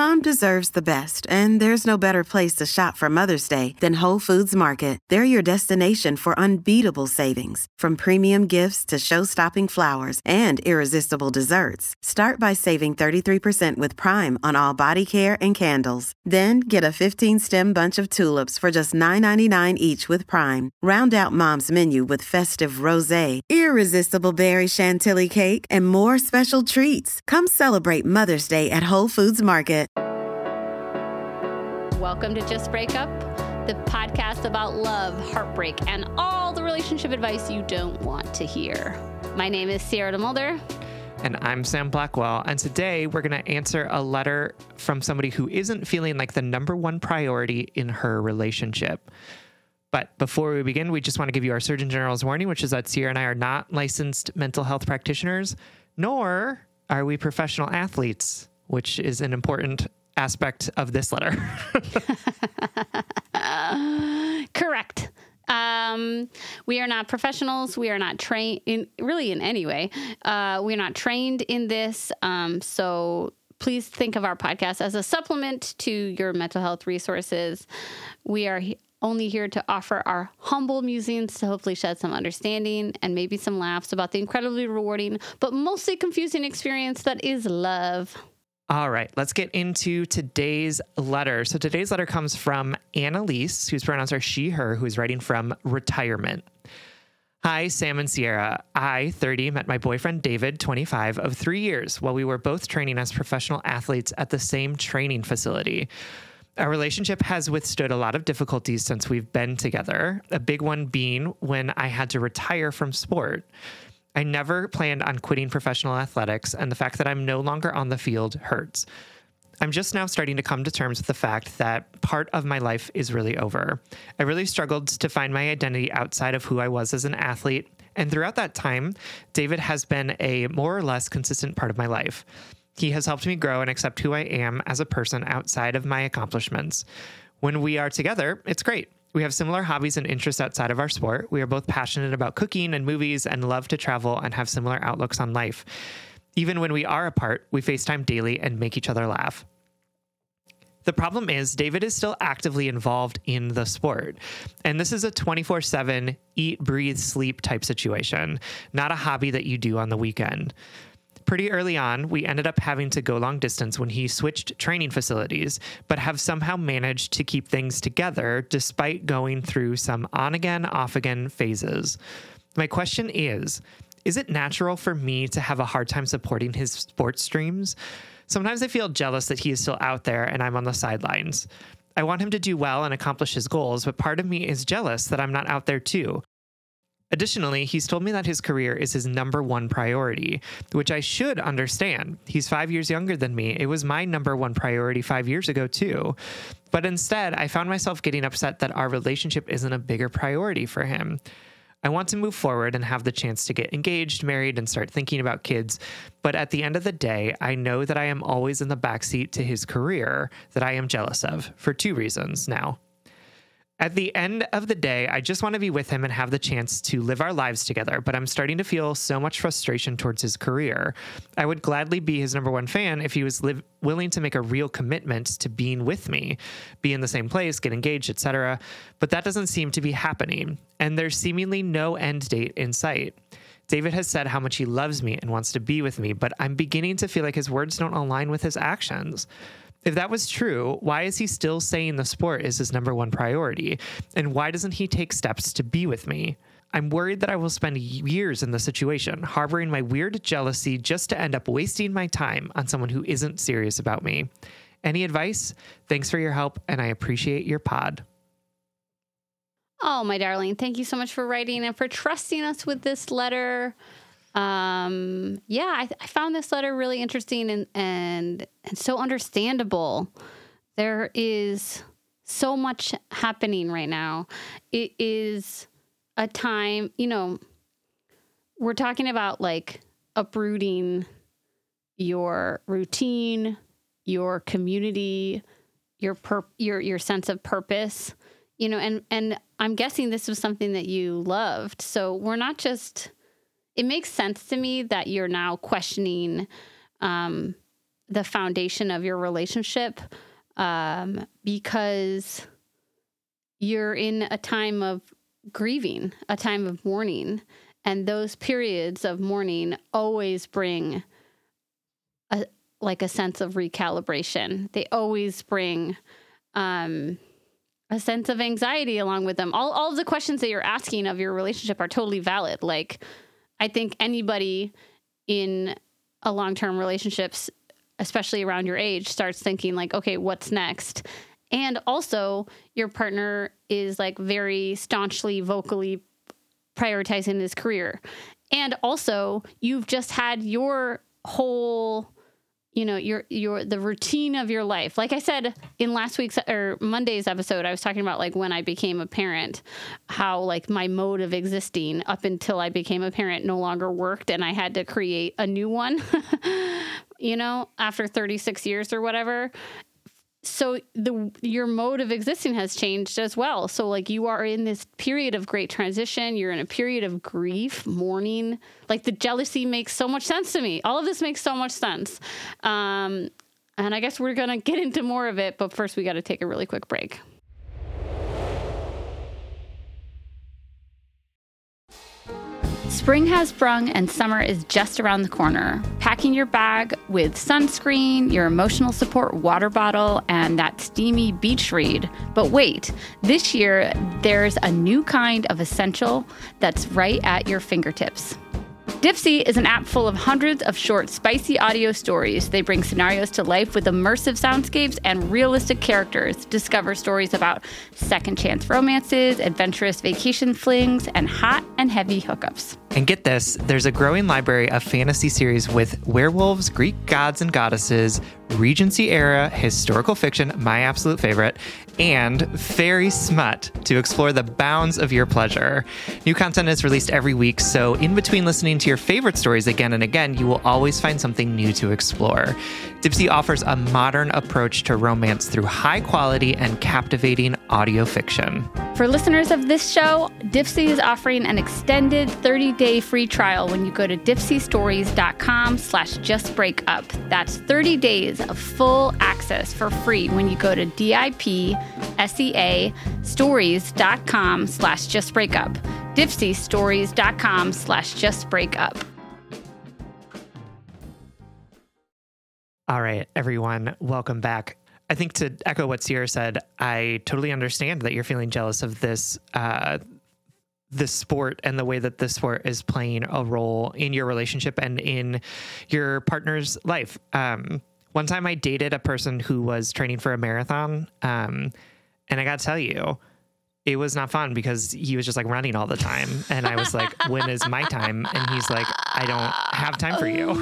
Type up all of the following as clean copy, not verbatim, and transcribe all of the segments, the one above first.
Mom deserves the best, and there's no better place to shop for Mother's Day than Whole Foods Market. They're your destination for unbeatable savings, from premium gifts to show-stopping flowers and irresistible desserts. Start by saving 33% with Prime on all body care and candles. Then get a 15-stem bunch of tulips for just $9.99 each with Prime. Round out Mom's menu with festive rosé, irresistible berry chantilly cake, and more special treats. Come celebrate Mother's Day at Whole Foods Market. Welcome to Just Break Up, the podcast about love, heartbreak, and all the relationship advice you don't want to hear. My name is Sierra DeMulder. And I'm Sam Blackwell. And today we're going to answer a letter from somebody who isn't feeling like the number one priority in her relationship. But before we begin, we just want to give you our Surgeon General's warning, which is that Sierra and I are not licensed mental health practitioners, nor are we professional athletes, which is an important aspect of this letter. Correct. We are not professionals. We are not trained in any way. We're not trained in this. So please think of our podcast as a supplement to your mental health resources. We are only here to offer our humble musings to hopefully shed some understanding and maybe some laughs about the incredibly rewarding, but mostly confusing experience that is love. All right, let's get into today's letter. So today's letter comes from Annalise, whose pronouns are she, her, who's writing from retirement. Hi, Sam and Sierra. I, 30, met my boyfriend, David, 25, of 3 years while we were both training as professional athletes at the same training facility. Our relationship has withstood a lot of difficulties since we've been together, a big one being when I had to retire from sport. I never planned on quitting professional athletics, and the fact that I'm no longer on the field hurts. I'm just now starting to come to terms with the fact that part of my life is really over. I really struggled to find my identity outside of who I was as an athlete, and throughout that time, David has been a more or less consistent part of my life. He has helped me grow and accept who I am as a person outside of my accomplishments. When we are together, it's great. We have similar hobbies and interests outside of our sport. We are both passionate about cooking and movies and love to travel and have similar outlooks on life. Even when we are apart, we FaceTime daily and make each other laugh. The problem is David is still actively involved in the sport. And this is a 24/7 eat, breathe, sleep type situation, not a hobby that you do on the weekend. Pretty early on, we ended up having to go long distance when he switched training facilities, but have somehow managed to keep things together despite going through some on-again, off-again phases. My question is it natural for me to have a hard time supporting his sports dreams? Sometimes I feel jealous that he is still out there and I'm on the sidelines. I want him to do well and accomplish his goals, but part of me is jealous that I'm not out there too. Additionally, he's told me that his career is his number one priority, which I should understand. He's 5 years younger than me. It was my number one priority 5 years ago, too. But instead, I found myself getting upset that our relationship isn't a bigger priority for him. I want to move forward and have the chance to get engaged, married, and start thinking about kids. But at the end of the day, I know that I am always in the backseat to his career that I am jealous of for 2 reasons now. At the end of the day, I just want to be with him and have the chance to live our lives together, but I'm starting to feel so much frustration towards his career. I would gladly be his number one fan if he was willing to make a real commitment to being with me, be in the same place, get engaged, etc. But that doesn't seem to be happening, and there's seemingly no end date in sight. David has said how much he loves me and wants to be with me, but I'm beginning to feel like his words don't align with his actions. If that was true, why is he still saying the sport is his number one priority? And why doesn't he take steps to be with me? I'm worried that I will spend years in this situation, harboring my weird jealousy just to end up wasting my time on someone who isn't serious about me. Any advice? Thanks for your help, and I appreciate your pod. Oh, my darling, thank you so much for writing and for trusting us with this letter. I found this letter really interesting and so understandable. There is so much happening right now. It is a time, we're talking about like uprooting your routine, your community, your sense of purpose, and I'm guessing this was something that you loved. So we're not just, it makes sense to me that you're now questioning the foundation of your relationship, because you're in a time of grieving, a time of mourning, and those periods of mourning always bring a sense of recalibration. They always bring a sense of anxiety along with them. All of the questions that you're asking of your relationship are totally valid. Like, I think anybody in a long-term relationships, especially around your age, starts thinking like, okay, what's next? And also your partner is like very staunchly, vocally prioritizing his career. And also you've just had your whole, the routine of your life. Like I said in last week's or Monday's episode, I was talking about like when I became a parent, how like my mode of existing up until I became a parent no longer worked, and I had to create a new one, after 36 years or whatever. So your mode of existing has changed as well. So like you are in this period of great transition. You're in a period of grief, mourning. Like the jealousy makes so much sense to me. All of this makes so much sense. And I guess we're going to get into more of it. But first we got to take a really quick break. Spring has sprung and summer is just around the corner. Packing your bag with sunscreen, your emotional support water bottle, and that steamy beach read. But wait, this year there's a new kind of essential that's right at your fingertips. Dipsea is an app full of hundreds of short, spicy audio stories. They bring scenarios to life with immersive soundscapes and realistic characters. Discover stories about second chance romances, adventurous vacation flings, and hot and heavy hookups. And get this, there's a growing library of fantasy series with werewolves, Greek gods and goddesses, Regency era historical fiction, my absolute favorite, and fairy smut to explore the bounds of your pleasure. New content is released every week, so in between listening to your favorite stories again and again, you will always find something new to explore. Dipsea offers a modern approach to romance through high quality and captivating audio fiction. For listeners of this show, Dipsea is offering an extended 30-day free trial when you go to dipseastories.com/justbreakup. That's 30 days of full access for free when you go to DIPSEA stories.com/justbreakup. dipseastories.com/justbreakup. All right, everyone, welcome back. I think to echo what Sierra said, I totally understand that you're feeling jealous of this sport and the way that this sport is playing a role in your relationship and in your partner's life. One time I dated a person who was training for a marathon, and I got to tell you, it was not fun because he was just like running all the time. And I was like, when is my time? And he's like, I don't have time for you.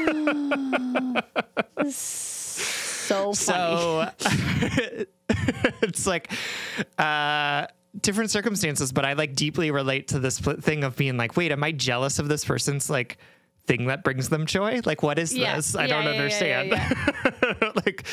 So funny. So it's like different circumstances, but I like deeply relate to this thing of being like, wait, am I jealous of this person's like thing that brings them joy? Like, what is this? I don't understand. Like,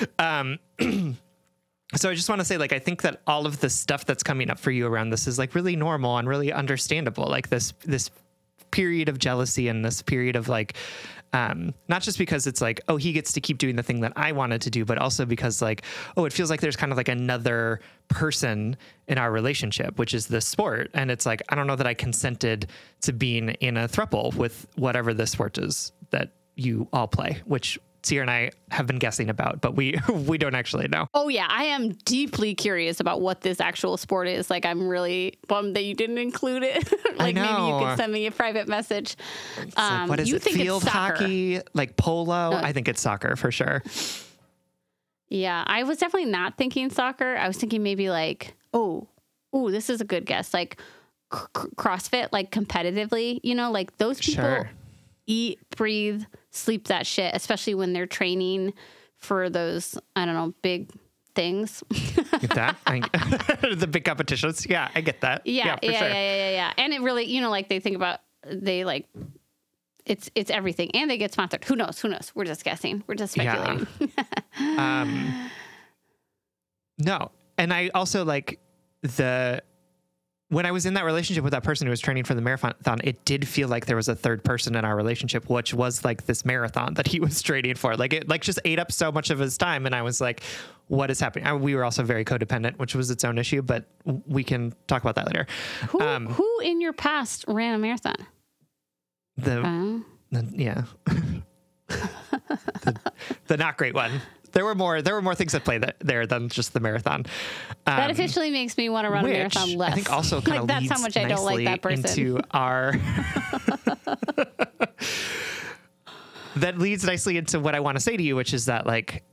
so I just want to say, like, I think that all of the stuff that's coming up for you around this is like really normal and really understandable. Like this period of jealousy and this period of like, not just because it's like, oh, he gets to keep doing the thing that I wanted to do, but also because like, oh, it feels like there's kind of like another person in our relationship, which is this sport. And it's like, I don't know that I consented to being in a throuple with whatever the sport is that you all play, which Sierra and I have been guessing about, but we don't actually know. Oh yeah, I am deeply curious about what this actual sport is. Like, I'm really bummed that you didn't include it. Like, maybe you could send me a private message. Like, what is you it? think Field it's soccer. hockey, like polo? No. I think it's soccer for sure. Yeah, I was definitely not thinking soccer. I was thinking maybe like, oh, this is a good guess. Like CrossFit, like competitively, like those people eat, breathe, sleep that shit, especially when they're training for those, I don't know, big things. Get that? The big competitions. Yeah, I get that. Yeah, for sure. Yeah. And it really, like they think about, they like, it's everything. And they get sponsored. Who knows? We're just guessing. We're just speculating. No. And I also like when I was in that relationship with that person who was training for the marathon, it did feel like there was a third person in our relationship, which was like this marathon that he was training for. Like it just ate up so much of his time. And I was like, what is happening? We were also very codependent, which was its own issue, but we can talk about that later. Who in your past ran a marathon? Yeah. the not great one. There were more things at play there than just the marathon. That officially makes me want to run a marathon less. I think also kind of that's how much I don't like that person. Into our that leads nicely into what I want to say to you, which is that like,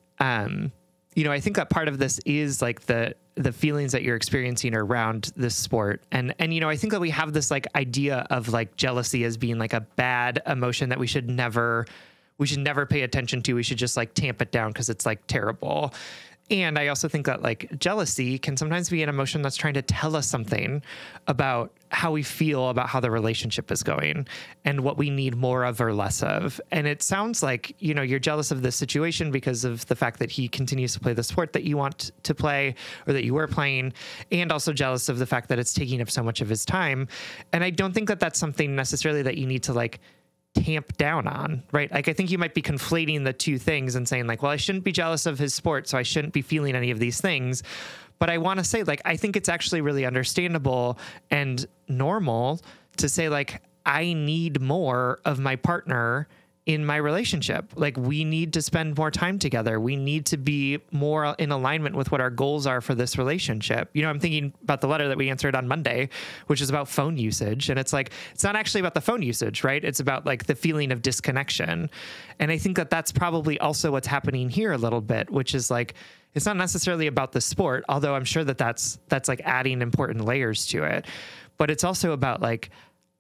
I think that part of this is like the feelings that you're experiencing around this sport. And, I think that we have this like idea of like jealousy as being like a bad emotion that we should never pay attention to. We should just like tamp it down because it's like terrible. And I also think that like jealousy can sometimes be an emotion that's trying to tell us something about how we feel about how the relationship is going and what we need more of or less of. And it sounds like, you're jealous of this situation because of the fact that he continues to play the sport that you want to play or that you were playing, and also jealous of the fact that it's taking up so much of his time. And I don't think that that's something necessarily that you need to like tamp down on, right? Like, I think you might be conflating the two things and saying like, well, I shouldn't be jealous of his sport, so I shouldn't be feeling any of these things. But I want to say, like, I think it's actually really understandable and normal to say like, I need more of my partner in my relationship. Like, we need to spend more time together. We need to be more in alignment with what our goals are for this relationship. I'm thinking about the letter that we answered on Monday, which is about phone usage. And it's like, it's not actually about the phone usage, right? It's about like the feeling of disconnection. And I think that that's probably also what's happening here a little bit, which is like, it's not necessarily about the sport, although I'm sure that that's like adding important layers to it. But it's also about like,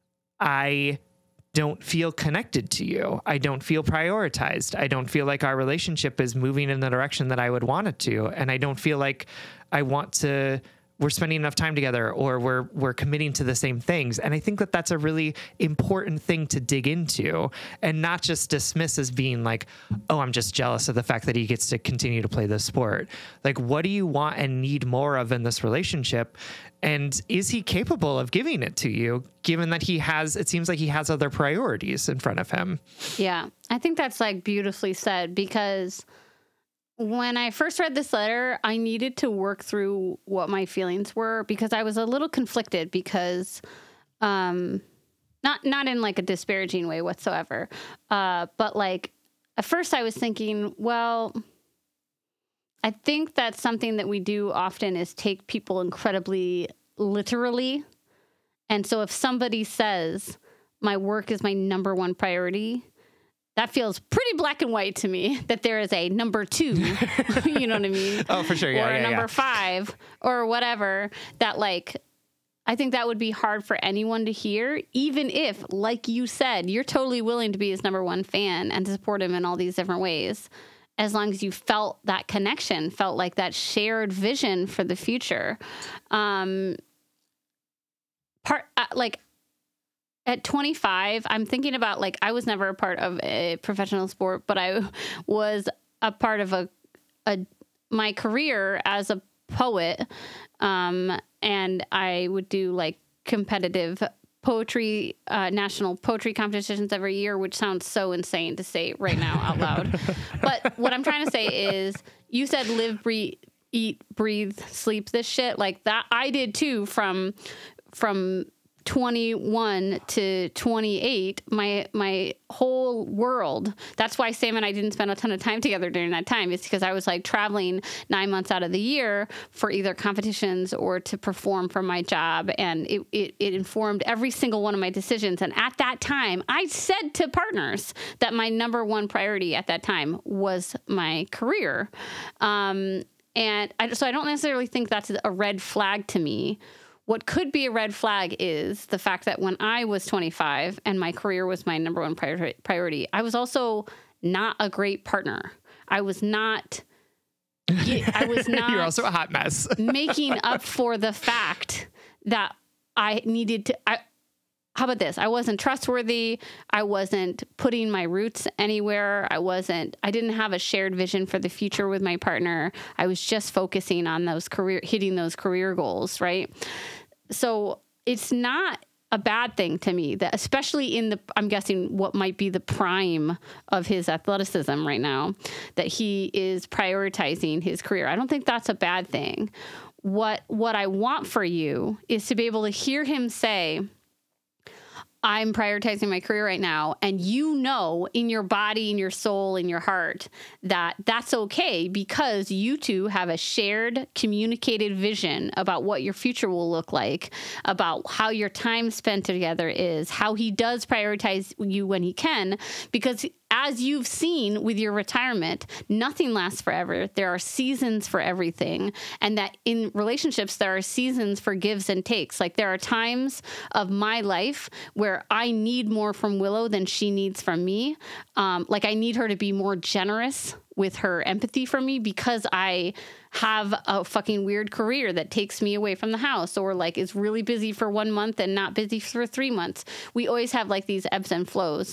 I don't feel connected to you. I don't feel prioritized. I don't feel like our relationship is moving in the direction that I would want it to. And I don't feel like we're spending enough time together or we're committing to the same things. And I think that that's a really important thing to dig into and not just dismiss as being like, oh, I'm just jealous of the fact that he gets to continue to play this sport. Like, what do you want and need more of in this relationship? And is he capable of giving it to you, given that it seems like he has other priorities in front of him? Yeah, I think that's like beautifully said, because when I first read this letter, I needed to work through what my feelings were, because I was a little conflicted because, not in like a disparaging way whatsoever. But like at first I was thinking, well, I think that something that we do often is take people incredibly literally. And so if somebody says my work is my number one priority, that feels pretty black and white to me, that there is a number 2, you know what I mean? Oh, for sure. Yeah, or a number 5 or whatever, that like, I think that would be hard for anyone to hear, even if, like you said, you're totally willing to be his number 1 fan and to support him in all these different ways, as long as you felt that connection, felt like that shared vision for the future. At 25, I'm thinking about like, I was never a part of a professional sport, but I was a part of my career as a poet. And I would do like competitive poetry, national poetry competitions every year, which sounds so insane to say right now out loud. But what I'm trying to say is, you said live, breathe, eat, breathe, sleep this shit. Like that I did too from 21 to 28, my whole world. That's why Sam and I didn't spend a ton of time together during that time. It's because I was like traveling 9 months out of the year for either competitions or to perform for my job. And it informed every single one of my decisions. And at that time, I said to partners that my number 1 priority at that time was my career. So I don't necessarily think that's a red flag to me. What could be a red flag is the fact that when I was 25 and my career was my number 1 priority, I was also not a great partner. I was not You're also a hot mess. making up for the fact that I needed to, how about this? I wasn't trustworthy. I wasn't putting my roots anywhere. I didn't have a shared vision for the future with my partner. I was just focusing on hitting those career goals, right? So it's not a bad thing to me, that especially in I'm guessing what might be the prime of his athleticism right now, that he is prioritizing his career. I don't think that's a bad thing. What I want for you is to be able to hear him say, I'm prioritizing my career right now. And you know, in your body, in your soul, in your heart, that that's okay, because you two have a shared communicated vision about what your future will look like, about how your time spent together is, how he does prioritize you when he can, because as you've seen with your retirement, nothing lasts forever. There are seasons for everything. And that in relationships, there are seasons for gives and takes. Like, there are times of my life where I need more from Willow than she needs from me. Like, I need her to be more generous with her empathy for me because I have a fucking weird career that takes me away from the house, or like is really busy for 1 month and not busy for 3 months. We always have like these ebbs and flows.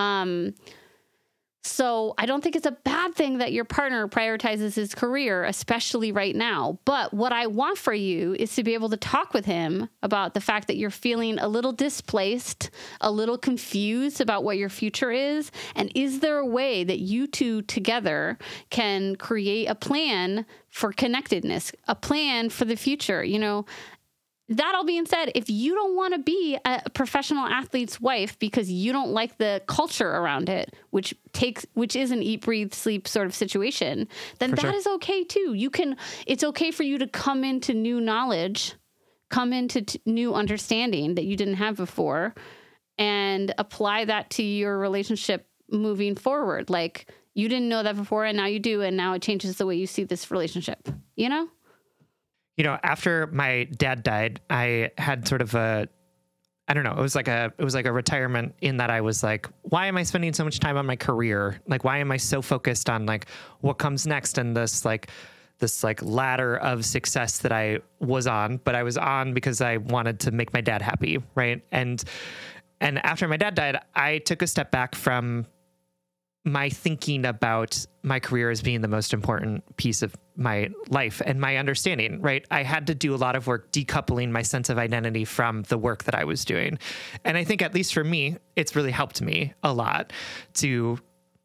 So I don't think it's a bad thing that your partner prioritizes his career, especially right now. But what I want for you is to be able to talk with him about the fact that you're feeling a little displaced, a little confused about what your future is. And is there a way that you two together can create a plan for connectedness, a plan for the future? You know, that all being said, if you don't want to be a professional athlete's wife because you don't like the culture around it, which is an eat, breathe, sleep sort of situation, then that is okay too. It's okay for you to come into new knowledge, come into new understanding that you didn't have before, and apply that to your relationship moving forward. Like, you didn't know that before and now you do, and now it changes the way you see this relationship, you know? You know, after my dad died, I had sort of it was like a retirement, in that I was like, why am I spending so much time on my career? Like, why am I so focused on like what comes next and this ladder of success that I was on, but I was on because I wanted to make my dad happy. Right. And after my dad died, I took a step back from my thinking about my career as being the most important piece of my life and my understanding, right? I had to do a lot of work decoupling my sense of identity from the work that I was doing. And I think, at least for me, it's really helped me a lot to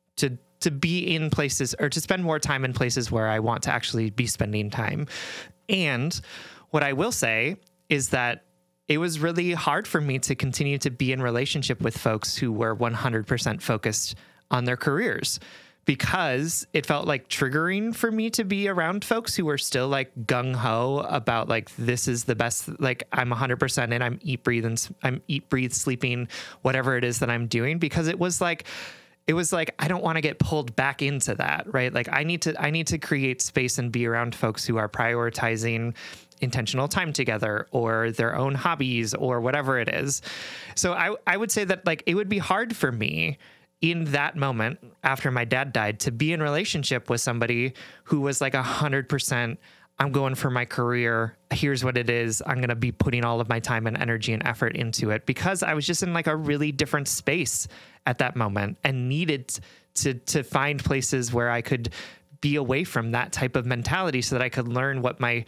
be in places, or to spend more time in places where I want to actually be spending time. And what I will say is that it was really hard for me to continue to be in relationship with folks who were 100% focused on their careers, because it felt like triggering for me to be around folks who were still like gung ho about like, this is the best, like I'm 100% and I'm eat, breathe, sleeping, whatever it is that I'm doing, because it was like, I don't want to get pulled back into that, right? Like, I need to create space and be around folks who are prioritizing intentional time together, or their own hobbies, or whatever it is. So I would say that like, it would be hard for me in that moment after my dad died to be in relationship with somebody who was like 100%, I'm going for my career. Here's what it is. I'm going to be putting all of my time and energy and effort into it, because I was just in like a really different space at that moment and needed to find places where I could be away from that type of mentality so that I could learn what my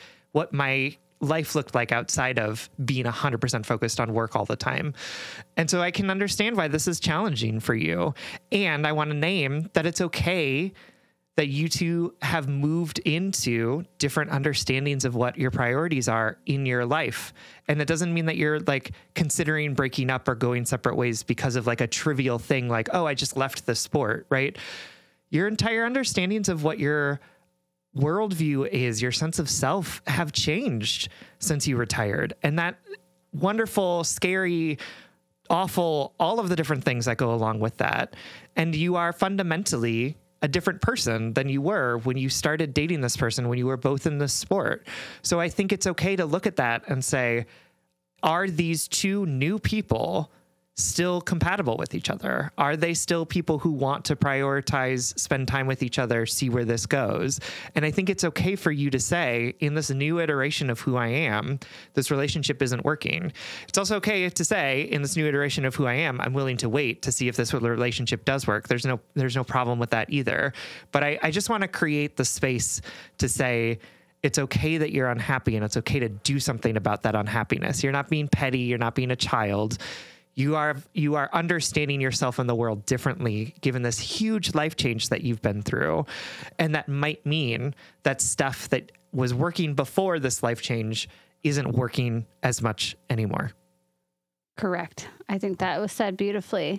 life looked like outside of being 100% focused on work all the time. And so I can understand why this is challenging for you. And I want to name that it's okay that you two have moved into different understandings of what your priorities are in your life. And it doesn't mean that you're like considering breaking up or going separate ways because of like a trivial thing like, oh, I just left the sport, right? Your entire understandings of what your worldview is, your sense of self, have changed since you retired. And that wonderful, scary, awful, all of the different things that go along with that. And you are fundamentally a different person than you were when you started dating this person, when you were both in this sport. So I think it's okay to look at that and say, are these two new people still compatible with each other? Are they still people who want to prioritize, spend time with each other, see where this goes? And I think it's okay for you to say, in this new iteration of who I am, this relationship isn't working. It's also okay to say, in this new iteration of who I am, I'm willing to wait to see if this relationship does work. There's no problem with that either. But I just want to create the space to say, it's okay that you're unhappy, and it's okay to do something about that unhappiness. You're not being petty. You're not being a child. You are understanding yourself and the world differently, given this huge life change that you've been through. And that might mean that stuff that was working before this life change isn't working as much anymore. Correct. I think that was said beautifully.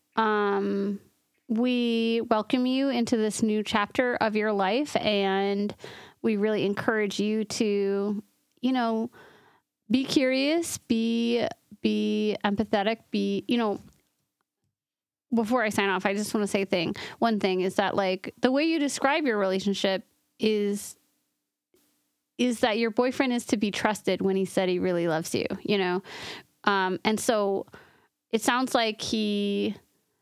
We welcome you into this new chapter of your life, and we really encourage you to, be curious, be empathetic, before I sign off, I just want to say one thing is that, like, the way you describe your relationship is that your boyfriend is to be trusted when he said he really loves you, and so it sounds like he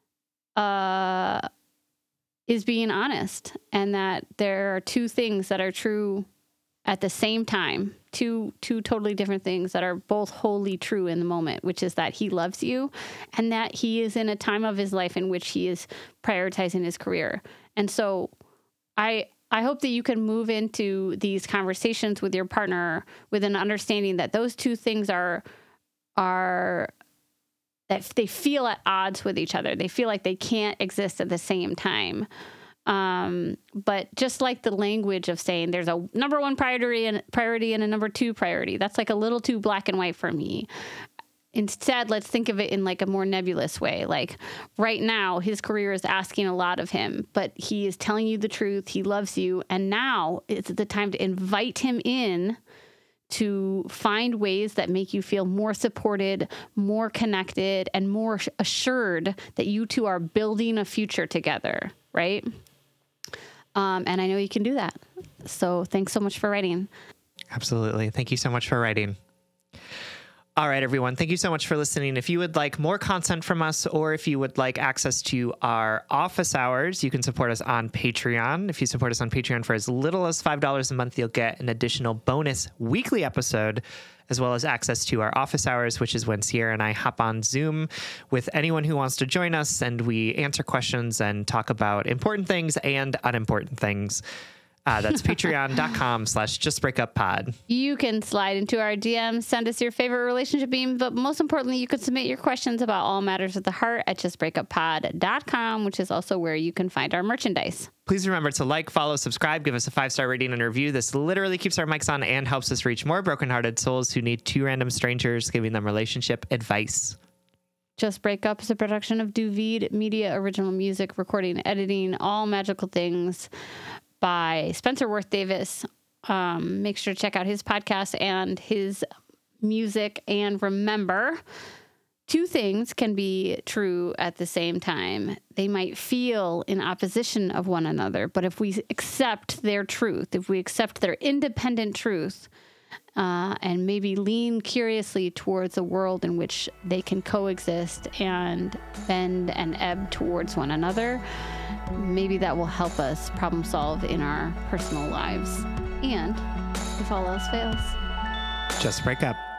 is being honest, and that there are two things that are true at the same time, two totally different things that are both wholly true in the moment, which is that he loves you and that he is in a time of his life in which he is prioritizing his career. And so I hope that you can move into these conversations with your partner with an understanding that those two things are that they feel at odds with each other. They feel like they can't exist at the same time. But just like the language of saying there's a number one priority and a number two priority, that's like a little too black and white for me. Instead, let's think of it in like a more nebulous way. Like right now, his career is asking a lot of him, but he is telling you the truth. He loves you. And now it's the time to invite him in to find ways that make you feel more supported, more connected, and more assured that you two are building a future together, right? And I know you can do that. So thanks so much for writing. Absolutely. Thank you so much for writing. All right, everyone. Thank you so much for listening. If you would like more content from us, or if you would like access to our office hours, you can support us on Patreon. If you support us on Patreon for as little as $5 a month, you'll get an additional bonus weekly episode, as well as access to our office hours, which is when Sierra and I hop on Zoom with anyone who wants to join us, and we answer questions and talk about important things and unimportant things. That's patreon.com/justbreakuppod. You can slide into our DMs, send us your favorite relationship meme, but most importantly, you can submit your questions about all matters of the heart at justbreakuppod.com, which is also where you can find our merchandise. Please remember to like, follow, subscribe, give us a 5-star rating and review. This literally keeps our mics on and helps us reach more brokenhearted souls who need two random strangers giving them relationship advice. Just Break Up is a production of Duvid Media, original music, recording, editing, all magical things by Spencer Worth Davis. Make sure to check out his podcast and his music. And remember, two things can be true at the same time. They might feel in opposition of one another, but if we accept their truth, if we accept their independent truth, and maybe lean curiously towards a world in which they can coexist and bend and ebb towards one another, maybe that will help us problem solve in our personal lives. And if all else fails, just break up.